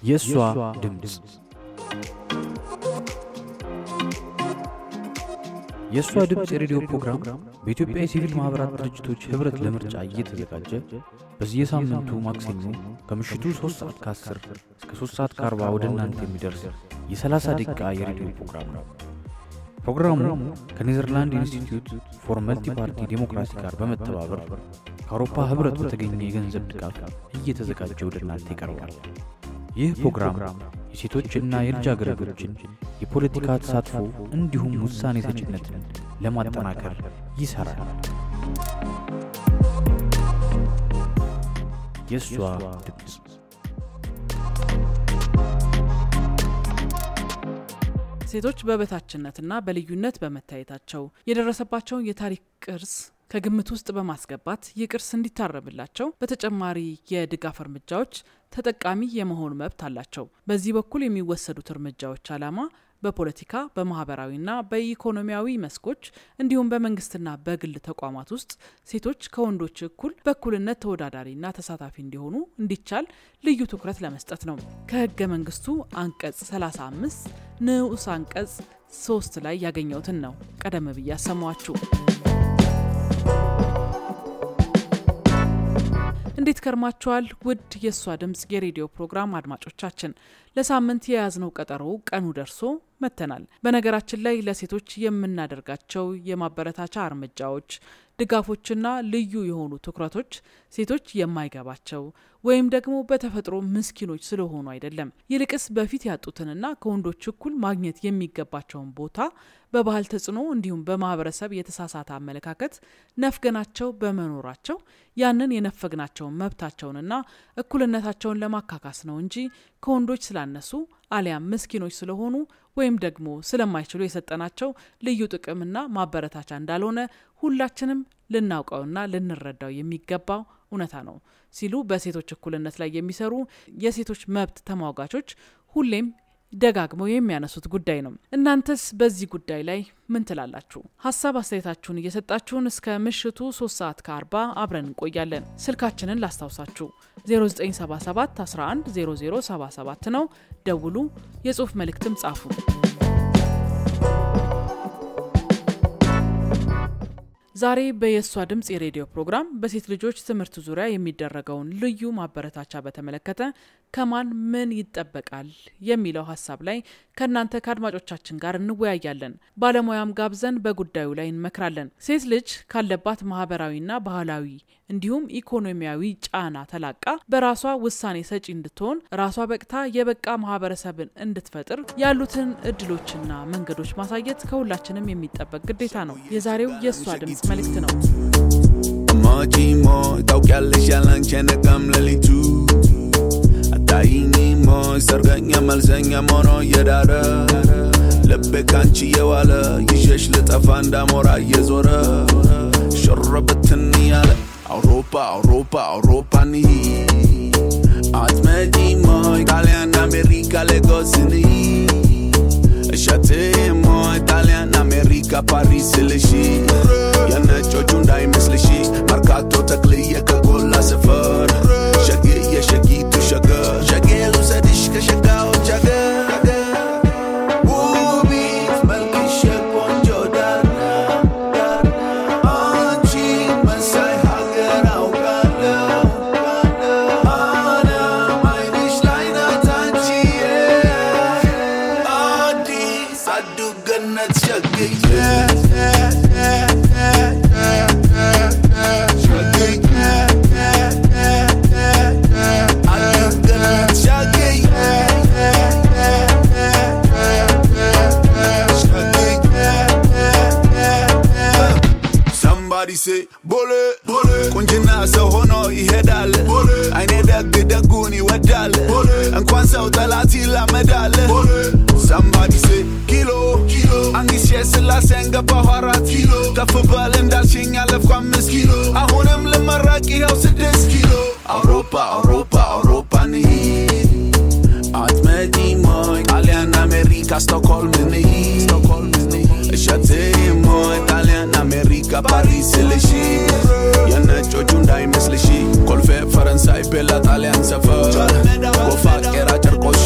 የሷ ድምጽ የሷ ድምጽ የሬዲዮ ፕሮግራም በኢትዮጵያ የሲቪል ማህበራት ድርጅቶች ህብረት ለምርጫ እየተዘጋጀ በየሳምንቱ ማክሰኞ ከምሽቱ 3:10 እስከ 3:40 ወደ እናንተ የሚደርስ የ30 ደቂቃ የሬዲዮ ፕሮግራም ነው። ፕሮግራሙ ከኔዘርላንድ ኢንስቲትዩት ፎር መልቲ ፓርቲ ዲሞክራሲ ጋር በመተባበር ከአውሮፓ ህብረት በተገኘ የገንዘብ ድጋፍ እየተዘጋጀ ወደ እናንተ ይቀርባል። ይህ ፕሮግራም የሴቶችና የልጃገረዶችን የፖለቲካ ተሳትፎ እንዲሁም ውሳኔ ሰጪነትን ለማጠናከር ይሰራል። የሷ ድምጽ ሴቶች በበታችነትና በልዩነት በመታየታቸው የደረሰባቸውን የታሪክ ቅርስ ከግምት ውስጥ በማስገባት የቅርስ እንዲታረምላቸው በተጨማሪ የድጋፍ እርምጃዎች ተጠቃሚ የመሆን መብት አላቸው። በዚህ በኩል የሚወሰዱት እርምጃዎች ዓላማ በፖለቲካ፣ በማህበራዊና በኢኮኖሚያዊ መስኮች እንዲሁም በመንግስትና በግል ተቋማት ውስጥ ሴቶች ከወንዶች እኩል በእኩልነት ተወዳዳሪና ተሳታፊ እንዲሆኑ እንዲቻል ልዩ ትኩረት ለመስጠት ነው። ከህገ መንግስቱ አንቀጽ 35 ንዑስ አንቀጽ 3 ላይ ያገኘሁትን ነው ቀደም ብዬ ያሰማችሁ። እንዴት ከርማችኋል? ውድ የሷ ድምጽ የሬዲዮ ፕሮግራም አድማጮቻችን፣ ለሳምንት የያዝነው ቀጠሮ ቀኑ ደርሶ መተናል። በነገራችን ላይ ለሴቶች የምናደርጋቸው የማበረታቻ እርምጃዎች፣ ድጋፎችና ልዩ የሆኑ ትኩረቶች ሴቶች የማይገባቸው ወይም ደግሞ በተፈጥሮ ምስኪኖች ስለሆኑ አይደለም። ይልቅስ በፊት ያጡትንና ከወንዶች እኩል ማግኘት የሚገባቸውን ቦታ በባህል ተጽዕኖ እንዲሁም በማህበረሰብ የተሳሳተ አመለካከት ነፍገናቸው በመኖራቸው ያንን የነፈግናቸውን መብታቸውንና እኩልነታቸውን ለማካካስ ነው እንጂ ከወንዶች ስላነሱ አሊያም ምስኪኖች ስለሆኑ ወይም ደግሞ ስለማይችሉ የሰጠናቸው ልዩ ጥቅምና ማበረታቻ እንዳልሆነ ሁላችንም ልናውቀውና ልንረዳው የሚገባው እውነታ ነው ሲሉ በሴቶች እኩልነት ላይ የሚሰሩ የሴቶች መብት ተሟጋቾች ሁሌም ደጋግመው የሚያነሱት ጉዳይ ነው። እናንተስ በዚህ ጉዳይ ላይ ምን ትላላችሁ? ሀሳብ አስተያየታችሁን እየሰጣችሁን እስከ ምሽቱ 3:40 አብረን እንቆያለን። ስልካችንን ላስታውሳችሁ 0977 11 0077 ነው። ደውሉ፣ የጽሁፍ መልእክትም ጻፉ። ዛሬ በየሷ ድምጽ የሬዲዮ ፕሮግራም በሴት ልጆች ትምህርት ዙሪያ የሚደረገውን ልዩ ማበረታቻ በተመለከተ ከማን ምን ይጠበቃል የሚለው ሀሳብ ላይ ከናንተ ከአድማጮቻችን ጋር እንወያያለን። ባለሙያም ጋብዘን በጉዳዩ ላይ እንመክራለን። ሴት ልጅ ካለባት ማህበራዊና ባህላዊ እንዲሁም ኢኮኖሚያዊ ጫና ተላቃ በራሷ ውሳኔ ሰጪ እንድትሆን ራሷ በቅታ የበቃ ማህበረሰብን እንድትፈጥር ያሉትን እድሎችና መንገዶች ማሳየት ከሁላችንም የሚጠበቅ ግዴታ ነው። የዛሬው የሷ ድምጽ መልእክት ነው። ማጂሞ ታውቂያለሽ ያላንቸነቀም ለሊቱ አታይኝሞ ሰርገኛ መልሰኛ ሞኖ የዳረ ልቤ ካንቺ የዋለ ይሸሽ ልጠፋ እንዳሞራ እየዞረ ሸረበትን ያለ አውሮፓ አውሮፓ አውሮፓ ኒ አትመጂሞ ኢጣሊያን አሜሪካ ሌጎስኒ እሸቴሞ ኢጣሊያን አሜሪካ ፓሪስ ልሺ የነጮቹ እንዳይመስልሽ መርካቶ ተክልዬ ከጎላ ሰፈር ሸጌዬ ሸጊቱ ሸገር ሸጌ ልውሰድሽ ከሸጋዎች አገር ውቢት መልክሽ ቆንጆ ዳርና አንቺ መሳይ ሀገር አውቃለሁ አለም አይንሽ ላይ ናት አንቺዬ አዲስ አዱ ገነት ሸጌዬ Say bole bole kunjina so hono ihedal ayne dag daguni wadal enquan saw talati la medal somebody say kilo kilo angis yesla senga baharat kilo kafbal ndalshing alaf 5 kilo ahonem lemaraqi yaw 6 kilo Europa Europa Europa ni atmedi moy Italian America Stockholm ni እሸቴሞ ኢጣሊያን አሜሪካ ፓሪስ ልሺ የነጮቹ እንዳይመስልሽ ኮልፌ ፈረንሳይ ቤላ ጣሊያን ሰፈር ጎፋ ቄራ ጨርቆስ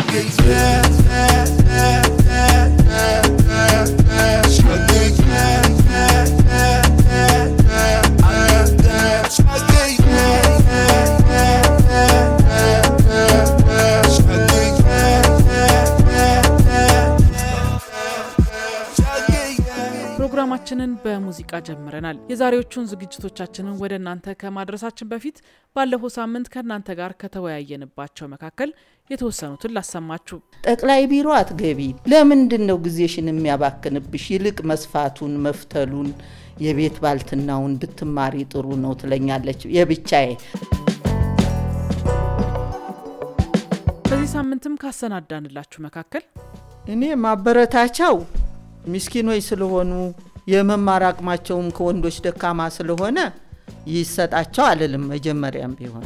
ፕሮግራማችንን በሙዚቃ ጀምረናል። የዛሬዎቹን ዝግጅቶቻችንን ወደ እናንተ ከማድረሳችን በፊት ባለፈው ሳምንት ከናንተ ጋር ከተወያየንባቸው መካከል የተወሰኑትን ላሰማችሁ። ጠቅላይ ቢሮ አትገቢ፣ ለምንድነው ጊዜሽን የሚያባክንብሽ? ይልቅ መስፋቱን መፍተሉን የቤት ባልትናውን ብትማሪ ጥሩ ነው ትለኛለች የብቻዬ። በዚህ ሳምንትም ካሰናዳንላችሁ መካከል እኔ ማበረታቻው ምስኪኖች ስለሆኑ የመማር አቅማቸውም ከወንዶች ደካማ ስለሆነ ይሰጣቸው አልልም። መጀመሪያም ቢሆን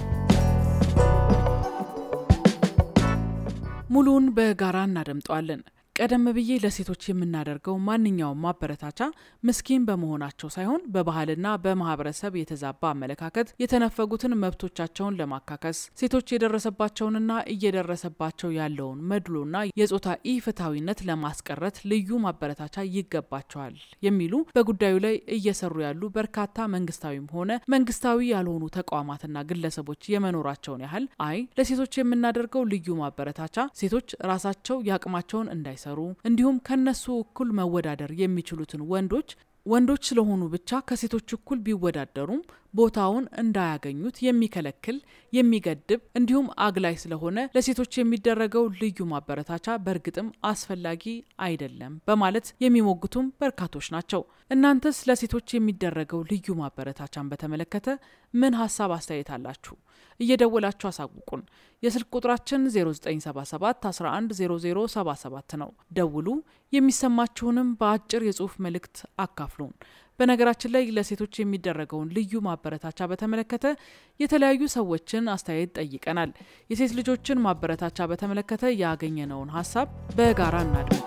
ሙሉን በጋራ እናደምጣለን። ቀደም ብዬ ለሴቶች የምናደርገው ማንኛውም ማበረታቻ ምስኪን በመሆናቸው ሳይሆን በባህልና በማህበረሰብ የተዛባ አመለካከት የተነፈጉትን መብቶቻቸውን ለማካከስ ሴቶች የደረሰባቸውንና እየደረሰባቸው ያለውን መድሎና የጾታ ኢፍትሃዊነት ለማስቀረት ልዩ ማበረታቻ ይገባቸዋል የሚሉ በጉዳዩ ላይ እየሰሩ ያሉ በርካታ መንግስታዊም ሆነ መንግስታዊ ያልሆኑ ተቋማትና ግለሰቦች የመኖራቸውን ያህል ለሴቶች የምናደርገው ልዩ ማበረታቻ ሴቶች ራሳቸው ያቅማቸውን እንዳይሰሩ እንዲሁም ከነሱ እኩል መወዳደር የሚችሉትን ወንዶች ስለሆኑ ብቻ ከሴቶች እኩል ቢወዳደሩም ቦታውን እንዳያገኙት የሚከለክል የሚገድብ እንዲሁም አግላይ ስለሆነ ለሴቶች የሚደረገው ልዩ ማበረታቻ በእርግጥም አስፈላጊ አይደለም በማለት የሚሞግቱም በርካቶች ናቸው። እናንተስ ለሴቶች የሚደረገው ልዩ ማበረታቻን በተመለከተ ምን ሐሳብ አስተያየት አላችሁ? እየደወላችሁ አሳውቁን። የስልክ ቁጥራችን 0977 110077 ነው። ደውሉ። የሚሰማችሁንም በአጭር የጽሑፍ መልእክት አካፍሉን። በነገራችን ላይ ለሴቶች የሚደረገውን ልዩ ማበረታቻ በተመለከተ የተለያዩ ሰዎችን አስተያየት ጠይቀናል። የሴት ልጆችን ማበረታቻ በተመለከተ ያገኘነውን ሐሳብ በጋራ እናድምጥ።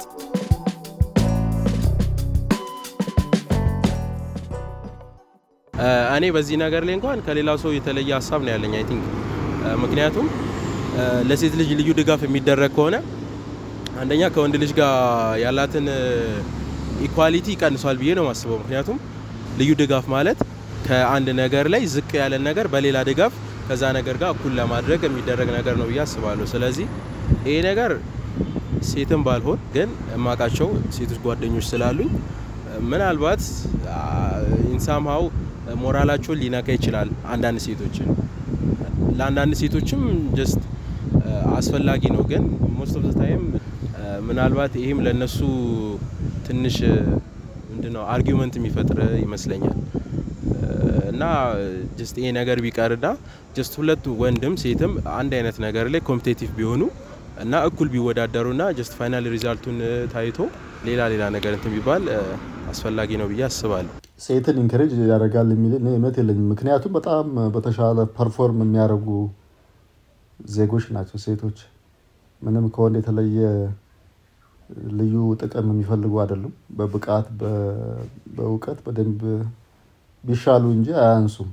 እኔ በዚህ ነገር ላይ እንኳን ከሌላው ሰው የተለየ ሐሳብ ነው ያለኝ። አይ ቲንክ ምክንያቱም ለሴት ልጅ ልዩ ድጋፍ የሚደረግ ከሆነ አንደኛ ከወንድ ልጅ ጋር ያላትን ኢኳሊቲ ይቀንሷል ብዬ ነው ማስበው። ምክንያቱም ልዩ ድጋፍ ማለት ከአንድ ነገር ላይ ዝቅ ያለ ነገር በሌላ ድጋፍ ከዛ ነገር ጋር እኩል ለማድረግ የሚደረግ ነገር ነው ብዬ አስባለሁ። ስለዚህ ይሄ ነገር ሴትም ባልሆን ግን እማቃቸው ሴቶች ጓደኞች ስላሉኝ ምናልባት ኢንሳምሃው ሞራላቸውን ሊነካ ይችላል። አንዳንድ ሴቶችን ለአንዳንድ ሴቶችም ጀስት አስፈላጊ ነው። ግን ሞስት ኦፍ ዘ ታይም ምናልባት ይሄም ለነሱ ትንሽ ምንድነው አርጊውመንት የሚፈጥር ይመስለኛል። እና ጀስት ይሄ ነገር ቢቀርዳ ጀስት ሁለቱ ወንድም ሴትም አንድ አይነት ነገር ላይ ኮምፒቲቲቭ ቢሆኑ እና እኩል ቢወዳደሩና ጀስት ፋይናል ሪዛልቱን ታይቶ ሌላ ነገር እንትን ቢባል አስፈላጊ ነው ብዬ አስባለሁ። ሴትን ኢንከሬጅ ያደርጋል የሚል እምነት የለኝም። ምክንያቱም በጣም በተሻለ ፐርፎርም የሚያደርጉ ዜጎች ናቸው ሴቶች። ምንም ከወንድ የተለየ ልዩ ጥቅም የሚፈልጉ አይደሉም። በብቃት በእውቀት በደንብ ቢሻሉ እንጂ አያንሱም።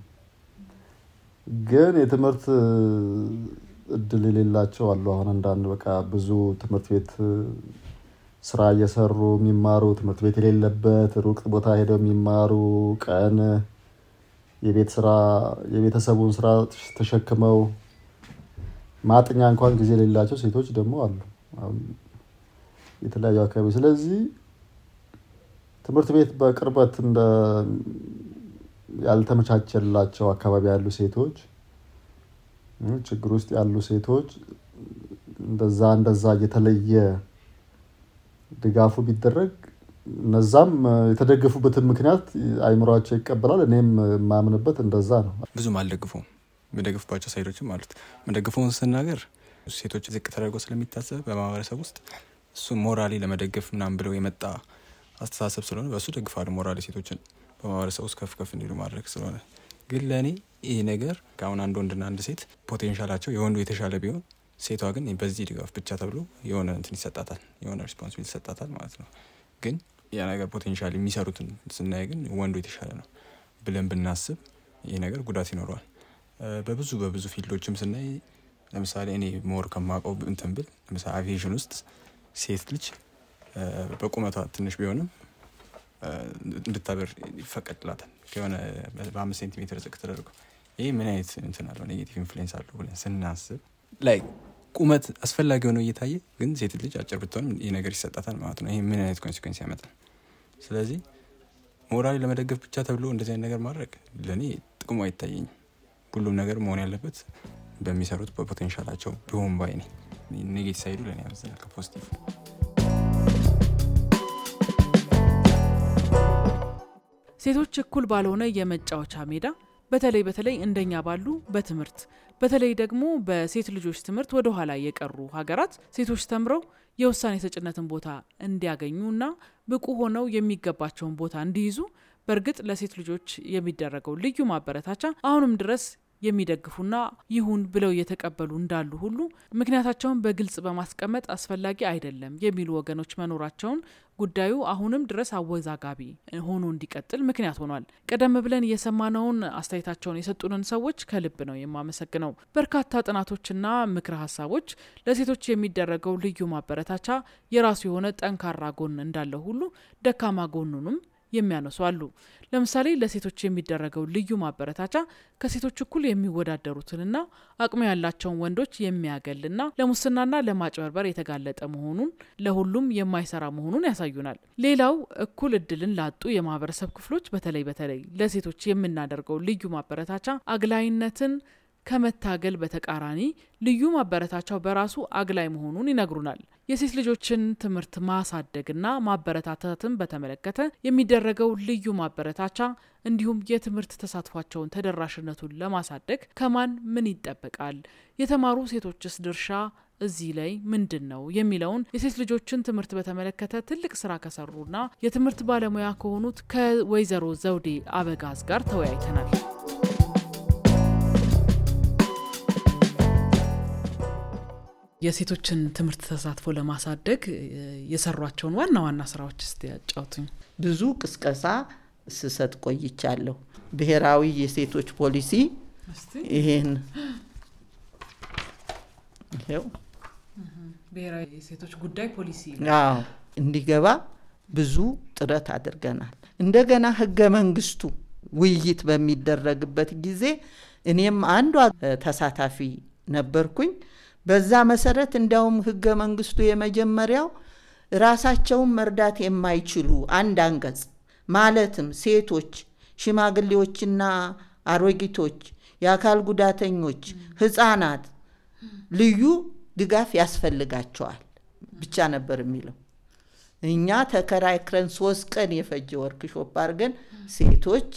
ግን የትምህርት እድል የሌላቸው አሉ። አሁን አንዳንድ በቃ ብዙ ትምህርት ቤት ስራ እየሰሩ የሚማሩ ትምህርት ቤት የሌለበት ሩቅ ቦታ ሄደው የሚማሩ ቀን የቤተሰቡን ስራ ተሸክመው ማጥኛ እንኳን ጊዜ የሌላቸው ሴቶች ደግሞ አሉ የተለያዩ አካባቢ። ስለዚህ ትምህርት ቤት በቅርበት እንደ ያልተመቻቸላቸው አካባቢ ያሉ ሴቶች ችግር ውስጥ ያሉ ሴቶች እንደዛ የተለየ ድጋፉ ቢደረግ እነዛም የተደገፉበትን ምክንያት አይምሯቸው ይቀበላል። እኔም ማምንበት እንደዛ ነው። ብዙም አልደግፈውም። መደግፍባቸው ሳይዶችም ማለት መደግፈውን ስናገር ሴቶች ዝቅ ተደርገው ስለሚታሰብ በማህበረሰብ ውስጥ እሱ ሞራሊ ለመደገፍ ምናምን ብለው የመጣ አስተሳሰብ ስለሆነ በሱ ደግፋለሁ። ሞራሊ ሴቶችን በማህበረሰብ ውስጥ ከፍ እንዲሉ ማድረግ ስለሆነ ግን ለኔ ይሄ ነገር ካሁን አንድ ወንድና አንድ ሴት ፖቴንሻላቸው የወንዱ የተሻለ ቢሆን ሴቷ ግን በዚህ ድጋፍ ብቻ ተብሎ የሆነ እንትን ይሰጣታል፣ የሆነ ሪስፖንሲቢሊቲ ይሰጣታል ማለት ነው። ግን ያ ነገር ፖቴንሻል የሚሰሩትን ስናይ ግን ወንዱ የተሻለ ነው ብለን ብናስብ ይሄ ነገር ጉዳት ይኖረዋል። በብዙ ፊልዶችም ስናይ ለምሳሌ እኔ ሞር ከማውቀው እንትን ብል ለምሳሌ አቪዬሽን ውስጥ ሴት ልጅ በቁመቷ ትንሽ ቢሆንም እንድታበር ይፈቀድላታል ከሆነ በ5 ሴንቲሜትር ዝቅ ተደርጎ ይሄ ምን አይነት እንትን አለው ኔጌቲቭ ኢንፍሉዌንስ አለው ብለን ስናስብ ላይክ ቁመት አስፈላጊ ሆኖ እየታየ ግን ሴት ልጅ አጭር ብትሆንም ይሄ ነገር ይሰጣታል ማለት ነው። ይሄ ምን አይነት ኮንሲኩዌንስ ያመጣል? ስለዚህ ሞራሊ ለመደገፍ ብቻ ተብሎ እንደዚህ አይነት ነገር ማድረግ ለኔ ጥቅሙ አይታየኝም። ሁሉም ነገር መሆን ያለበት በሚሰሩት በፖቴንሻላቸው ቢሆን ባይ ነኝ። ኔጌቲቭ ሳይዱ ለኔ ያመዝናል ከፖዚቲቭ። ሴቶች እኩል ባልሆነ የመጫወቻ ሜዳ በተለይ እንደኛ ባሉ በትምህርት በተለይ ደግሞ በሴት ልጆች ትምህርት ወደ ኋላ የቀሩ ሀገራት ሴቶች ተምረው የውሳኔ ሰጭነትን ቦታ እንዲያገኙና ብቁ ሆነው የሚገባቸውን ቦታ እንዲይዙ በእርግጥ ለሴት ልጆች የሚደረገው ልዩ ማበረታቻ አሁንም ድረስ የሚደግፉና ይሁን ብለው የተቀበሉ እንዳሉ ሁሉ ምክንያታቸውን በግልጽ በማስቀመጥ አስፈላጊ አይደለም የሚሉ ወገኖች መኖራቸውን ጉዳዩ አሁንም ድረስ አወዛጋቢ ሆኖ እንዲቀጥል ምክንያት ሆኗል። ቀደም ብለን የሰማነውን አስተያየታቸውን የሰጡንን ሰዎች ከልብ ነው የማመሰግነው። በርካታ ጥናቶችና ምክረ ሀሳቦች ለሴቶች የሚደረገው ልዩ ማበረታቻ የራሱ የሆነ ጠንካራ ጎን እንዳለው ሁሉ ደካማ ጎኑንም የሚያነሱ አሉ። ለምሳሌ ለሴቶች የሚደረገው ልዩ ማበረታቻ ከሴቶች እኩል የሚወዳደሩትንና አቅሙ ያላቸውን ወንዶች የሚያገልና ለሙስናና ለማጭበርበር የተጋለጠ መሆኑን ለሁሉም የማይሰራ መሆኑን ያሳዩናል። ሌላው እኩል እድልን ላጡ የማህበረሰብ ክፍሎች በተለይ ለሴቶች የምናደርገው ልዩ ማበረታቻ አግላይነትን ከመታገል በተቃራኒ ልዩ ማበረታቻው በራሱ አግላይ መሆኑን ይነግሩናል። የሴት ልጆችን ትምህርት ማሳደግና ማበረታታትን በተመለከተ የሚደረገው ልዩ ማበረታቻ እንዲሁም የትምህርት ተሳትፏቸውን ተደራሽነቱን ለማሳደግ ከማን ምን ይጠበቃል? የተማሩ ሴቶችስ ድርሻ እዚህ ላይ ምንድነው? የሚለውን የሴት ልጆችን ትምህርት በተመለከተ ትልቅ ስራ ከሰሩና የትምህርት ባለሙያ ከሆኑት ከወይዘሮ ዘውዴ አበጋዝ ጋር ተወያይተናል። የሴቶችን ትምህርት ተሳትፎ ለማሳደግ የሰሯቸውን ዋና ስራዎች እስቲ ያጫውቱኝ። ብዙ ቅስቀሳ ስሰጥ ቆይቻለሁ። ብሔራዊ የሴቶች ፖሊሲ ይሄን ብሔራዊ የሴቶች ጉዳይ ፖሊሲ እንዲገባ ብዙ ጥረት አድርገናል። እንደገና ህገ መንግስቱ ውይይት በሚደረግበት ጊዜ እኔም አንዷ ተሳታፊ ነበርኩኝ። በዛ መሰረት እንዲያውም ህገ መንግስቱ የመጀመሪያው ራሳቸውን መርዳት የማይችሉ አንድ አንቀጽ ማለትም ሴቶች፣ ሽማግሌዎችና አሮጊቶች፣ የአካል ጉዳተኞች፣ ህፃናት ልዩ ድጋፍ ያስፈልጋቸዋል ብቻ ነበር የሚለው። እኛ ተከራክረን 3 ቀን የፈጀ ወርክሾፕ አድርገን ሴቶች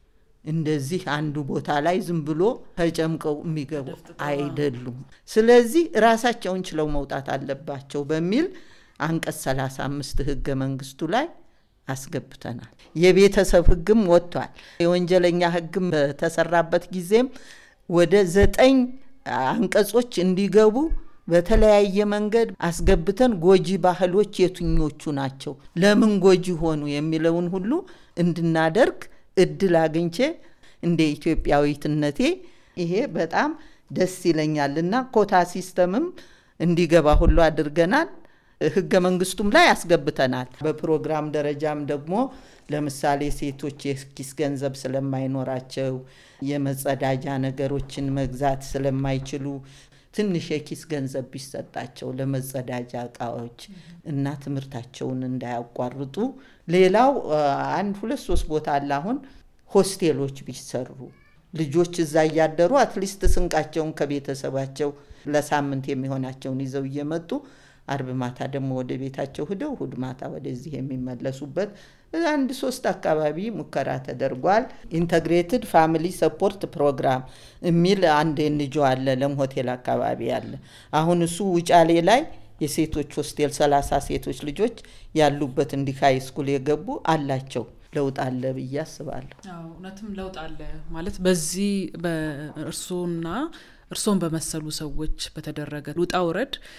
እንደዚህ አንዱ ቦታ ላይ ዝም ብሎ ተጨምቀው የሚገቡ አይደሉም፣ ስለዚህ ራሳቸውን ችለው መውጣት አለባቸው በሚል አንቀጽ 35 ህገ መንግስቱ ላይ አስገብተናል። የቤተሰብ ህግም ወጥቷል። የወንጀለኛ ህግም በተሰራበት ጊዜም ወደ 9 አንቀጾች እንዲገቡ በተለያየ መንገድ አስገብተን ጎጂ ባህሎች የትኞቹ ናቸው፣ ለምን ጎጂ ሆኑ የሚለውን ሁሉ እንድናደርግ እድል አግኝቼ እንደ ኢትዮጵያዊትነቴ ይሄ በጣም ደስ ይለኛልና ኮታ ሲስተምም እንዲገባ ሁሉ አድርገናል። ህገ መንግስቱም ላይ አስገብተናል። በፕሮግራም ደረጃም ደግሞ ለምሳሌ ሴቶች የኪስ ገንዘብ ስለማይኖራቸው የመጸዳጃ ነገሮችን መግዛት ስለማይችሉ ትንሽ የኪስ ገንዘብ ቢሰጣቸው ለመጸዳጃ እቃዎች እና ትምህርታቸውን እንዳያቋርጡ። ሌላው 1-2-3 ቦታ አለ አሁን ሆስቴሎች ቢሰሩ ልጆች እዛ ያደሩ አትሊስት ስንቃቸውን ከቤተሰባቸው ለሳምንት የሚሆናቸውን ይዘው እየመጡ አርብ ማታ ደግሞ ወደ ቤታቸው ሄደው እሁድ ማታ ወደዚህ የሚመለሱበት 1-3 አካባቢ ሙከራ ተደርጓል። ኢንተግሬትድ ፋሚሊ ሰፖርት ፕሮግራም የሚል አንድ እንጆ አለ ለም ሆቴል አካባቢ አለ። አሁን እሱ ውጫሌ ላይ የሴቶች ሆስቴል 30 ሴቶች ልጆች ያሉበት እንዲካይ ስኩል የገቡ አላቸው። ለውጥ አለ ብዬ አስባለሁ። እውነትም ለውጥ አለ ማለት በዚህ በእርሶና እርሶን በመሰሉ ሰዎች በተደረገ ውጣ ውረድ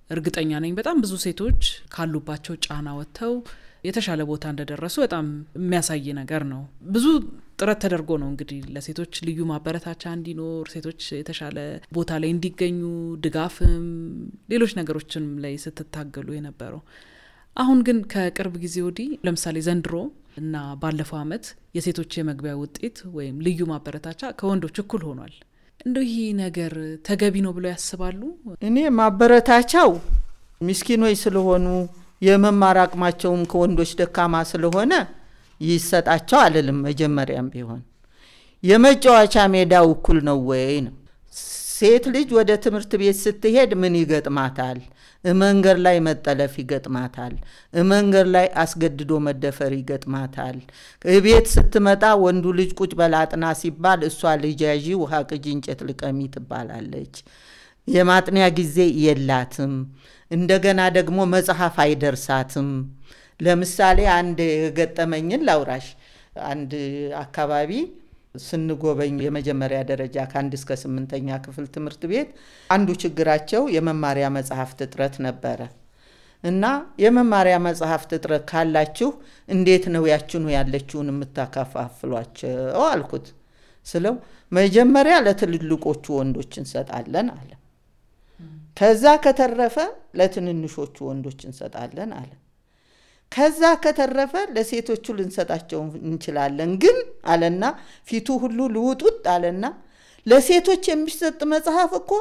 እርግጠኛ ነኝ በጣም ብዙ ሴቶች ካሉባቸው ጫና ወጥተው የተሻለ ቦታ እንደደረሱ በጣም የሚያሳይ ነገር ነው። ብዙ ጥረት ተደርጎ ነው እንግዲህ ለሴቶች ልዩ ማበረታቻ እንዲኖር፣ ሴቶች የተሻለ ቦታ ላይ እንዲገኙ ድጋፍም ሌሎች ነገሮችንም ላይ ስትታገሉ የነበረው። አሁን ግን ከቅርብ ጊዜ ወዲህ ለምሳሌ ዘንድሮ እና ባለፈው አመት የሴቶች የመግቢያ ውጤት ወይም ልዩ ማበረታቻ ከወንዶች እኩል ሆኗል። እንደው ይሄ ነገር ተገቢ ነው ብለው ያስባሉ? እኔ ማበረታቻው ምስኪኖች ስለሆኑ የመማር አቅማቸውም ከወንዶች ደካማ ስለሆነ ይሰጣቸው አልልም። መጀመሪያም ቢሆን የመጫወቻ ሜዳው እኩል ነው ወይ ነው። ሴት ልጅ ወደ ትምህርት ቤት ስትሄድ ምን ይገጥማታል? መንገድ ላይ መጠለፍ ይገጥማታል። መንገድ ላይ አስገድዶ መደፈር ይገጥማታል። ቤት ስትመጣ ወንዱ ልጅ ቁጭ በላጥና ሲባል እሷ ልጅ ያዢ ውሃ ቅጂ እንጨት ልቀሚ ትባላለች። የማጥኒያ ጊዜ የላትም። እንደገና ደግሞ መጽሐፍ አይደርሳትም። ለምሳሌ አንድ ገጠመኝን ላውራሽ። አንድ አካባቢ ስንጎበኝ የመጀመሪያ ደረጃ ከ1 እስከ 8ኛ ክፍል ትምህርት ቤት አንዱ ችግራቸው የመማሪያ መጽሐፍት እጥረት ነበረ እና የመማሪያ መጽሐፍት እጥረት ካላችሁ እንዴት ነው ያችኑ ያለችውን የምታካፋፍሏቸው አልኩት። ስለው መጀመሪያ ለትልልቆቹ ወንዶች እንሰጣለን አለ። ከዛ ከተረፈ ለትንንሾቹ ወንዶች እንሰጣለን አለ። ከዛ ከተረፈ ለሴቶቹ ልንሰጣቸው እንችላለን ግን አለና ፊቱ ሁሉ ልውጡት አለና ለሴቶች የሚሰጥ መጽሐፍ እኮ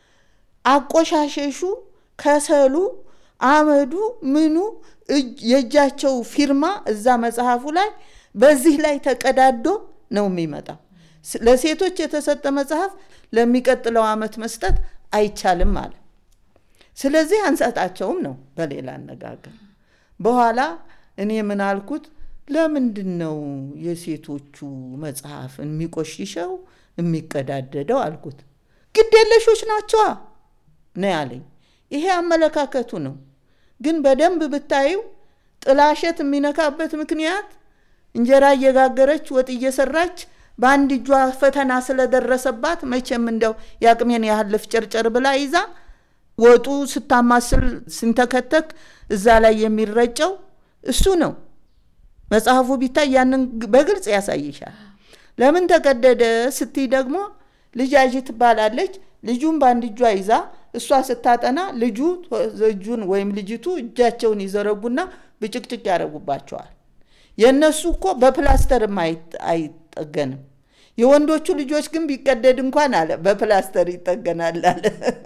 አቆሻሸሹ፣ ከሰሉ፣ አመዱ፣ ምኑ የእጃቸው ፊርማ እዛ መጽሐፉ ላይ በዚህ ላይ ተቀዳዶ ነው የሚመጣው። ለሴቶች የተሰጠ መጽሐፍ ለሚቀጥለው አመት መስጠት አይቻልም አለ። ስለዚህ አንሰጣቸውም ነው በሌላ አነጋገር። በኋላ እኔ ምን አልኩት? ለምንድነው የሴቶቹ መጽሐፍ የሚቆሽሸው የሚቀዳደደው አልኩት። ግዴለሾች ናቸው ነው ያለኝ። ይሄ አመለካከቱ ነው። ግን በደንብ ብታዩ ጥላሸት የሚነካበት ምክንያት እንጀራ እየጋገረች ወጥ እየሰራች በአንድ እጇ ፈተና ስለደረሰባት መቼም እንደው ያቅሜን ያህል ፍጨርጨር ብላ ይዛ ወጡ ስታማስል ሲንተከተክ እዛ ላይ የሚረጨው እሱ ነው። መጽሐፉ ቢታይ ያንን በግልጽ ያሳይሻል። ለምን ተቀደደ ስትይ ደግሞ ልጃጅ ትባላለች። ልጁን በአንድ እጇ ይዛ እሷ ስታጠና ልጁ እጁን ወይም ልጅቱ እጃቸውን ይዘረጉና ብጭቅጭቅ ያረጉባቸዋል። የነሱ እኮ በፕላስተር አይጠገንም። የወንዶቹ ልጆች ግን ቢቀደድ እንኳን አለ በፕላስተር ይጠገናል አለ።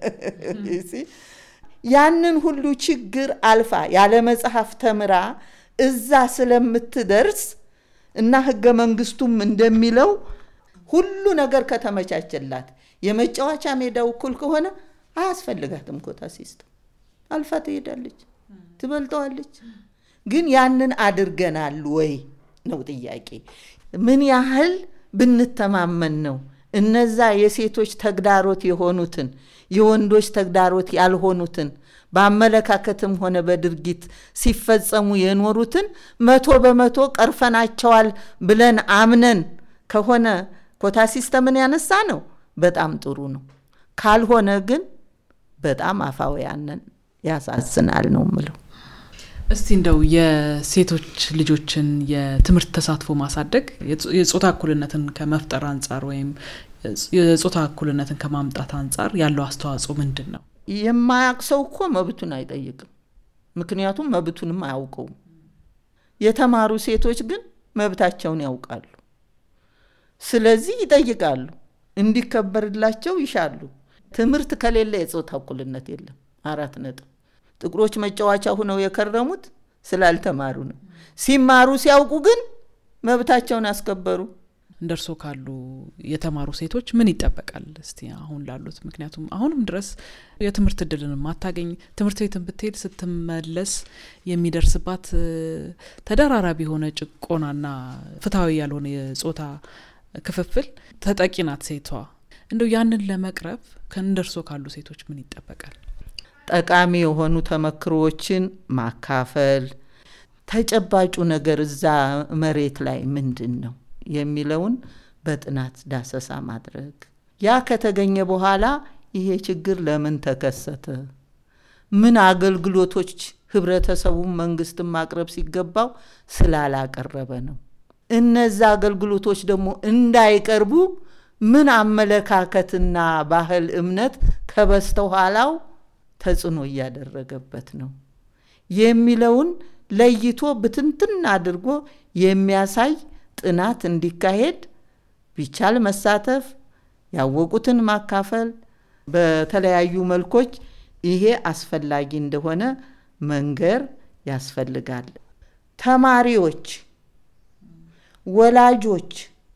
ያንን ሁሉ ችግር አልፋ ያለ መጽሐፍ ተምራ እዛ ስለምትደርስ እና ህገ መንግስቱም እንደሚለው ሁሉ ነገር ከተመቻቸላት የመጫወቻ ሜዳው እኩል ከሆነ አያስፈልጋትም ኮታ ሲስተም። አልፋ ትሄዳለች፣ ትበልጠዋለች። ግን ያንን አድርገናል ወይ ነው ጥያቄ። ምን ያህል ብንተማመን ነው እነዛ የሴቶች ተግዳሮት የሆኑትን የወንዶች ተግዳሮት ያልሆኑትን በአመለካከትም ሆነ በድርጊት ሲፈጸሙ የኖሩትን 100% ቀርፈናቸዋል ብለን አምነን ከሆነ ኮታ ሲስተምን ያነሳ ነው በጣም ጥሩ ነው። ካልሆነ ግን በጣም አፋውያንን ያሳዝናል ነው ምለው። እስቲ እንደው የሴቶች ልጆችን የትምህርት ተሳትፎ ማሳደግ የጾታ እኩልነትን ከመፍጠር አንፃር ወይም የጾታ እኩልነትን ከማምጣት አንፃር ያለው አስተዋጽኦ ምንድነው? የማያውቀው እኮ መብቱን አይጠይቅም። ምክንያቱም መብቱንም አያውቀውም። የተማሩ ሴቶች ግን መብታቸውን ያውቃሉ። ስለዚህ ይጠይቃሉ፣ እንዲከበርላቸው ይሻሉ። ትምህርት ከሌለ የጾታ እኩልነት የለም። 4 ነጥብ። ጥቁሮች መጫወቻ ሆነው የከረሙት ስላልተማሩ ነው። ሲማሩ ሲያውቁ ግን መብታቸውን አስከበሩ። እንደርሶ ካሉ የተማሩ ሴቶች ምን ይጠበቃል እስቲ አሁን ላሉት? ምክንያቱም አሁንም ድረስ የትምህርት እድልን ማታገኝ ትምህርት ቤትን ብትሄድ ስትመለስ የሚደርስባት ተደራራቢ ሆነ ጭቆናና ፍትሃዊ ያልሆነ የጾታ ክፍፍል ተጠቂ ናት ሴቷ። እንደው ያንን ለመቅረፍ ከእንደርሶ ካሉ ሴቶች ምን ይጠበቃል? ጠቃሚ የሆኑ ተመክሮችን ማካፈል፣ ተጨባጩ ነገር እዛ መሬት ላይ ምንድነው የሚለውን በጥናት ዳሰሳ ማድረግ። ያ ከተገኘ በኋላ ይሄ ችግር ለምን ተከሰተ፣ ምን አገልግሎቶች ህብረተሰቡ መንግስትን ማቅረብ ሲገባው ስላላቀረበ ነው። እነዛ አገልግሎቶች ደግሞ እንዳይቀርቡ ምን አመለካከትና ባህል እምነት ከበስተኋላው ተጽዕኖ ያደረገበት ነው የሚለውን ለይቶ ብትንትን አድርጎ የሚያሳይ ጥናት እንዲካሄድ ቢቻል መሳተፍ፣ ያወቁትን ማካፈል በተለያዩ መልኮች ይሄ አስፈላጊ እንደሆነ መንገር ያስፈልጋል። ተማሪዎች፣ ወላጆች፣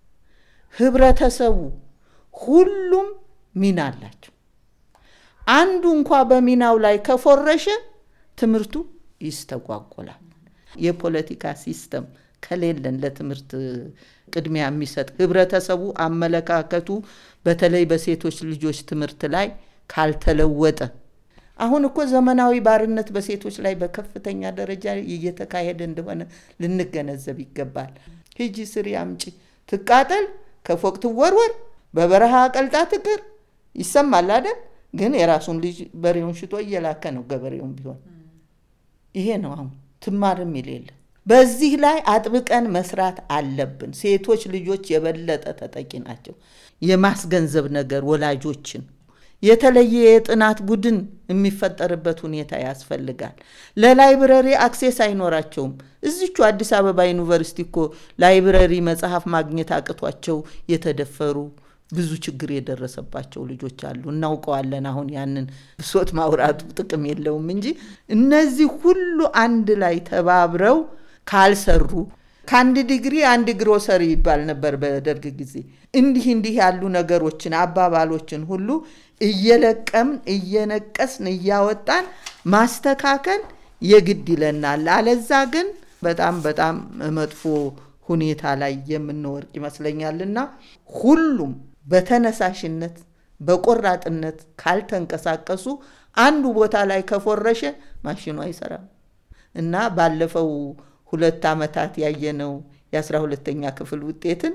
ህብረተሰቡ ሁሉም ሚና አላቸው። አንዱ እንኳን በሚናው ላይ ከፎረሸ ትምህርቱ ይስተጓጎላል። የፖለቲካ ሲስተም ከሌለን ለትምህርት ቅድሚያ የሚሰጥ ህብረተሰቡ አመለካከቱ በተለይ በሴቶች ልጆች ትምህርት ላይ ካልተለወጠ አሁን እኮ ዘመናዊ ባርነት በሴቶች ላይ በከፍተኛ ደረጃ እየተካሄደ እንደሆነ ልንገነዘብ ይገባል። ሂጂ ስሪ አምጪ ትቃጠል ከፎቅ ትወርወር በበረሃ ቀልጣ ትቅር ይሰማል አይደል? ግን የራሱን ልጅ በሬውን ሽጦ እየላከ ነው ገበሬውን ቢሆን። ይሄ ነው አሁን ትማርም ይሌለ። በዚህ ላይ አጥብቀን መስራት አለብን። ሴቶች ልጆች የበለጠ ተጠቂ ናቸው። የማስገንዘብ ነገር ወላጆችን የተለየ የጥናት ቡድን የሚፈጠርበት ሁኔታ ያስፈልጋል። ለላይብረሪ አክሴስ አይኖራቸውም። እዚቹ አዲስ አበባ ዩኒቨርሲቲ እኮ ላይብረሪ መጽሐፍ ማግኘት አቅቷቸው የተደፈሩ ብዙ ችግር የደረሰባቸው ልጆች አሉ። እናውቀዋለን። አሁን ያንን ብሶት ማውራቱ ጥቅም የለውም እንጂ እነዚህ ሁሉ አንድ ላይ ተባብረው ካልሰሩ ከአንድ ዲግሪ አንድ ግሮሰሪ ይባል ነበር በደርግ ጊዜ። እንዲህ ያሉ ነገሮችን አባባሎችን ሁሉ እየለቀምን እየነቀስን እያወጣን ማስተካከል የግድ ይለናል። አለዛ ግን በጣም መጥፎ ሁኔታ ላይ የምንወርቅ ይመስለኛልና ሁሉም በተነሳሽነት በቆራጥነት ካልተንቀሳቀሱ አንዱ ቦታ ላይ ከፎረሸ ማሽኑ አይሰራም እና ባለፈው 2 አመታት ያየነው የ12ኛ ክፍል ውጤትን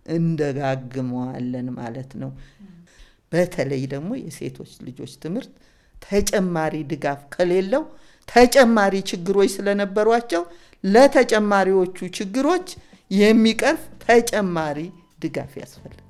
እንደጋግመዋለን ማለት ነው። በተለይ ደግሞ የሴቶች ልጆች ትምህርት ተጨማሪ ድጋፍ ከሌለው ተጨማሪ ችግሮች ስለነበሯቸው ለተጨማሪዎቹ ችግሮች የሚቀርፍ ተጨማሪ ድጋፍ ያስፈልጋል።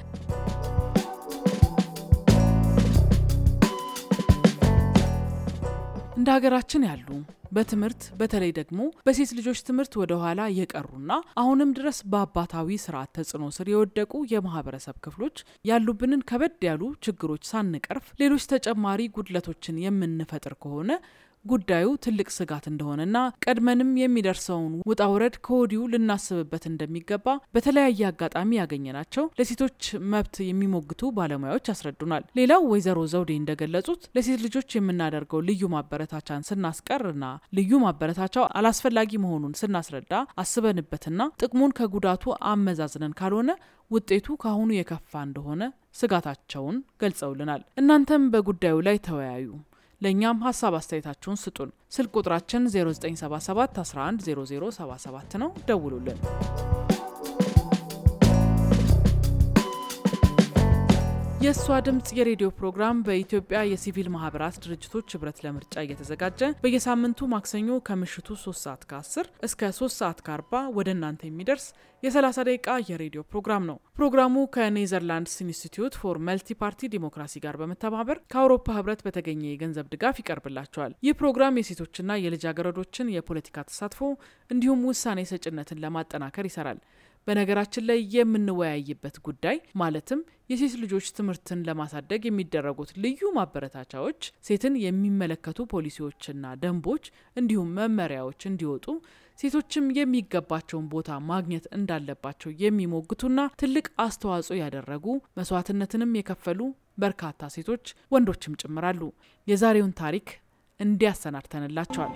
እንደ ሀገራችን ያሉ በትምህርት በተለይ ደግሞ በሴት ልጆች ትምህርት ወደ ኋላ የቀሩና አሁንም ድረስ በአባታዊ ስርዓት ተጽዕኖ ስር የወደቁ የማህበረሰብ ክፍሎች ያሉብንን ከበድ ያሉ ችግሮች ሳንቀርፍ ሌሎች ተጨማሪ ጉድለቶችን የምንፈጥር ከሆነ ጉዳዩ ትልቅ ስጋት እንደሆነና ቀድመንም የሚደርሰውን ውጣውረድ ከወዲሁ ልናስብበት እንደሚገባ በተለያየ አጋጣሚ ያገኘናቸው ለሴቶች መብት የሚሞግቱ ባለሙያዎች ያስረዱናል። ሌላው ወይዘሮ ዘውዴ እንደገለጹት ለሴት ልጆች የምናደርገው ልዩ ማበረታቻን ስናስቀርና ልዩ ማበረታቻው አላስፈላጊ መሆኑን ስናስረዳ አስበንበትና ጥቅሙን ከጉዳቱ አመዛዝነን ካልሆነ ውጤቱ ካሁኑ የከፋ እንደሆነ ስጋታቸውን ገልጸውልናል። እናንተም በጉዳዩ ላይ ተወያዩ። ለኛም ሐሳብ አስተያየታችሁን ስጡን። ስልክ ቁጥራችን 0977 110077 ነው። ደውሉልን። የሷ ድምጽ የሬዲዮ ፕሮግራም በኢትዮጵያ የሲቪል ማህበራት ድርጅቶች ህብረት ለምርጫ እየተዘጋጀ በየሳምንቱ ማክሰኞ ከምሽቱ 3 ከ10 እስከ 3 ከ40 ወደ እናንተ የሚደርስ የ30 ደቂቃ የሬዲዮ ፕሮግራም ነው። ፕሮግራሙ ከኔዘርላንድስ ኢንስቲትዩት ፎር መልቲ ፓርቲ ዲሞክራሲ ጋር በመተባበር ከአውሮፓ ህብረት በተገኘ የገንዘብ ድጋፍ ይቀርብላቸዋል። ይህ ፕሮግራም የሴቶችና የልጃገረዶችን የፖለቲካ ተሳትፎ እንዲሁም ውሳኔ ሰጭነትን ለማጠናከር ይሰራል። በነገራችን ላይ የምንወያይበት ጉዳይ ማለትም የሴት ልጆች ትምህርትን ለማሳደግ የሚደረጉት ልዩ ማበረታቻዎች፣ ሴትን የሚመለከቱ ፖሊሲዎችና ደንቦች እንዲሁም መመሪያዎች እንዲወጡ ሴቶችም የሚገባቸውን ቦታ ማግኘት እንዳለባቸው የሚሞግቱና ትልቅ አስተዋጽኦ ያደረጉ መስዋዕትነትንም የከፈሉ በርካታ ሴቶች ወንዶችም ጭምራሉ። የዛሬውን ታሪክ እንዲያሰናድተንላቸዋል።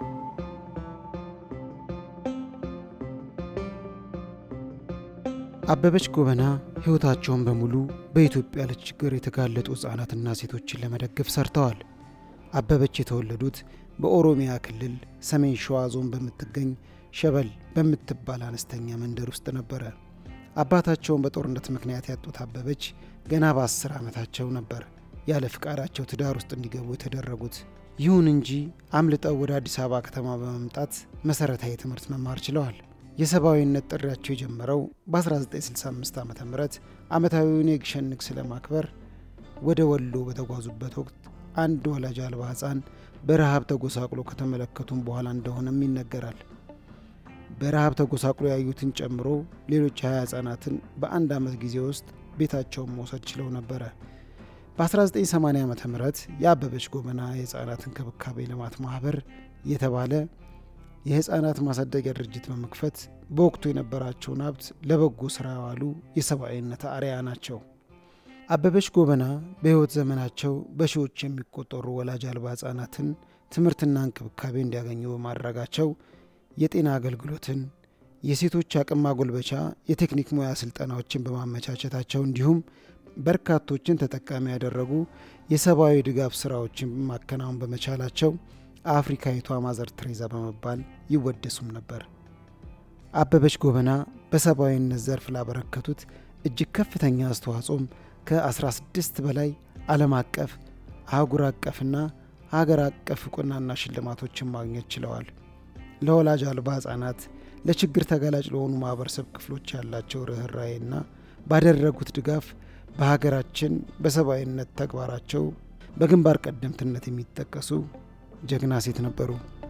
አበበች ጎበና ህይወታቸውን በሙሉ በኢትዮጵያ ለችግር የተጋለጡ ህጻናትና ሴቶችን ለመደገፍ ሰርተዋል። አበበች የተወለዱት በኦሮሚያ ክልል ሰሜን ሸዋ ዞን በምትገኝ ሸበል በምትባል አነስተኛ መንደር ውስጥ ነበር። አባታቸውን በጦርነት ምክንያት ያጡት አበበች ገና በ10 ዓመታቸው ነበር ያለ ፍቃዳቸው ትዳር ውስጥ እንዲገቡ የተደረጉት። ይሁን እንጂ አምልጠው ወደ አዲስ አበባ ከተማ በመምጣት መሰረታዊ ትምህርት መማር ችለዋል። የሰብአዊነት ጥሪያቸው የጀመረው በ1965 ዓ.ም ዓመታዊውን የግሸን ንግስ ለማክበር ወደ ወሎ በተጓዙበት ወቅት አንድ ወላጅ አልባ ሕፃን በረሃብ ተጎሳቅሎ ከተመለከቱም በኋላ እንደሆነም ይነገራል። በረሃብ ተጎሳቅሎ ያዩትን ጨምሮ ሌሎች 20 ሕፃናትን በአንድ ዓመት ጊዜ ውስጥ ቤታቸውን መውሰድ ችለው ነበረ። በ1980 ዓ.ም የአበበች ጎበና የሕፃናት እንክብካቤ ልማት ማህበር የተባለ የሕፃናት ማሳደጊያ ድርጅት በመክፈት በወቅቱ የነበራቸውን ሀብት ለበጎ ስራ ያዋሉ የሰብአዊነት አርአያ ናቸው። አበበች ጎበና በህይወት ዘመናቸው በሺዎች የሚቆጠሩ ወላጅ አልባ ሕፃናትን ትምህርትና እንክብካቤ እንዲያገኙ በማድረጋቸው የጤና አገልግሎትን፣ የሴቶች አቅም ማጎልበቻ የቴክኒክ ሙያ ስልጠናዎችን በማመቻቸታቸው እንዲሁም በርካቶችን ተጠቃሚ ያደረጉ የሰብአዊ ድጋፍ ስራዎችን ማከናወን በመቻላቸው አፍሪካዊቷ ማዘር ትሬዛ በመባል ይወደሱም ነበር። አበበች ጎበና በሰብአዊነት ዘርፍ ላበረከቱት እጅግ ከፍተኛ አስተዋጽኦም ከ16 በላይ ዓለም አቀፍ፣ አህጉር አቀፍና ሀገር አቀፍ እውቅናና ሽልማቶችን ማግኘት ችለዋል። ለወላጅ አልባ ሕፃናት፣ ለችግር ተጋላጭ ለሆኑ ማህበረሰብ ክፍሎች ያላቸው ርህራሄና ባደረጉት ድጋፍ በሀገራችን በሰብአዊነት ተግባራቸው በግንባር ቀደምትነት የሚጠቀሱ ጀግና ሴት ነበሩ።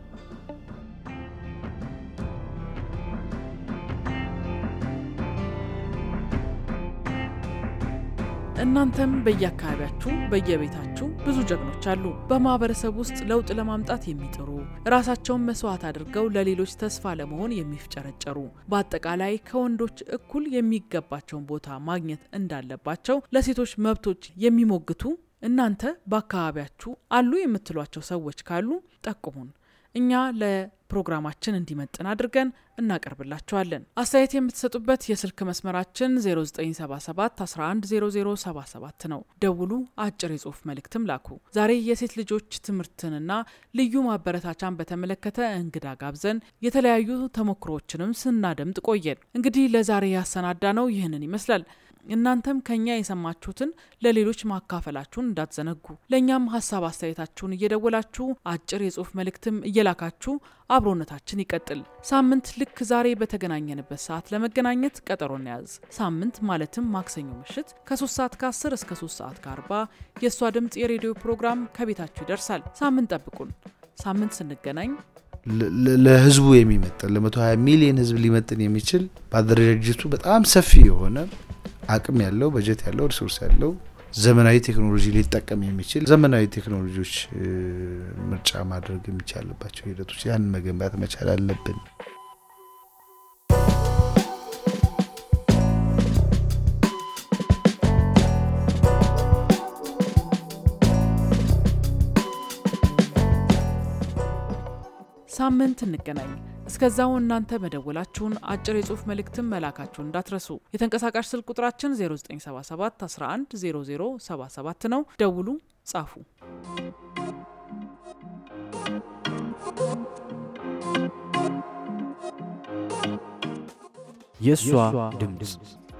እናንተም በየአካባቢያችሁ በየቤታችሁ ብዙ ጀግኖች አሉ። በማህበረሰብ ውስጥ ለውጥ ለማምጣት የሚጥሩ ራሳቸውን መስዋዕት አድርገው ለሌሎች ተስፋ ለመሆን የሚፍጨረጨሩ በአጠቃላይ ከወንዶች እኩል የሚገባቸውን ቦታ ማግኘት እንዳለባቸው ለሴቶች መብቶች የሚሞግቱ እናንተ በአካባቢያችሁ አሉ የምትሏቸው ሰዎች ካሉ ጠቁሙን። እኛ ለፕሮግራማችን እንዲመጥን አድርገን እናቀርብላችኋለን። አስተያየት የምትሰጡበት የስልክ መስመራችን 0977 110077 ነው። ደውሉ፣ አጭር የጽሁፍ መልእክትም ላኩ። ዛሬ የሴት ልጆች ትምህርትንና ልዩ ማበረታቻን በተመለከተ እንግዳ ጋብዘን የተለያዩ ተሞክሮዎችንም ስናደምጥ ቆየን። እንግዲህ ለዛሬ ያሰናዳ ነው ይህንን ይመስላል። እናንተም ከኛ የሰማችሁትን ለሌሎች ማካፈላችሁን እንዳትዘነጉ። ለኛም ሐሳብ አስተያየታችሁን እየደወላችሁ አጭር የጽሁፍ መልእክትም እየላካችሁ አብሮነታችን ይቀጥል። ሳምንት ልክ ዛሬ በተገናኘንበት ሰዓት ለመገናኘት ቀጠሮን ያዝ። ሳምንት ማለትም ማክሰኞ ምሽት ከ3:10 እስከ 3:40 የሷ ድምጽ የሬዲዮ ፕሮግራም ከቤታችሁ ይደርሳል። ሳምንት ጠብቁን። ሳምንት ስንገናኝ ለህዝቡ የሚመጥን ለ120 ሚሊዮን ህዝብ ሊመጥን የሚችል ባደረጃጀቱ በጣም ሰፊ የሆነ አቅም ያለው በጀት ያለው ሪሶርስ ያለው ዘመናዊ ቴክኖሎጂ ሊጠቀም የሚችል ዘመናዊ ቴክኖሎጂዎች ምርጫ ማድረግ የሚቻልባቸው ሂደቶች ያን መገንባት መቻል አለብን። ሳምንት እንገናኝ። እስከዛው እናንተ መደወላችሁን አጭር የጽሁፍ መልእክትም መላካችሁን እንዳትረሱ። የተንቀሳቃሽ ስልክ ቁጥራችን 0977 110077 ነው። ደውሉ፣ ጻፉ። የሷ ድምጽ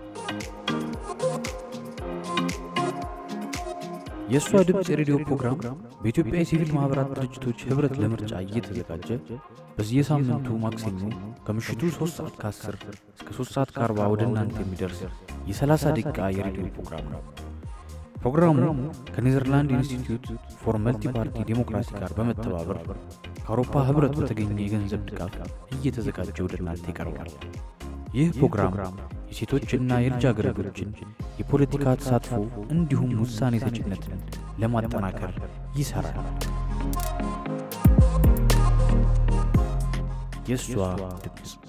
የሷ ድምጽ የሬዲዮ ፕሮግራም በኢትዮጵያ የሲቪል ማህበራት ድርጅቶች ህብረት ለምርጫ እየተዘጋጀ በየሳምንቱ ማክሰኞ ከምሽቱ 3:10 እስከ 3:40 ወደ እናንተ የሚደርስ የ30 ደቂቃ የሬዲዮ ፕሮግራም ነው። ፕሮግራሙ ከኔዘርላንድ ኢንስቲትዩት ፎር መልቲ ፓርቲ ዲሞክራሲ ጋር በመተባበር ከአውሮፓ ህብረት በተገኘ የገንዘብ ድጋፍ እየተዘጋጀ ወደ እናንተ ይቀርባል። ይህ ፕሮግራም የሴቶችና የልጃገረዶችን የፖለቲካ ተሳትፎ እንዲሁም ውሳኔ ሰጭነትን ለማጠናከር ይሰራል። የሷ ድምጽ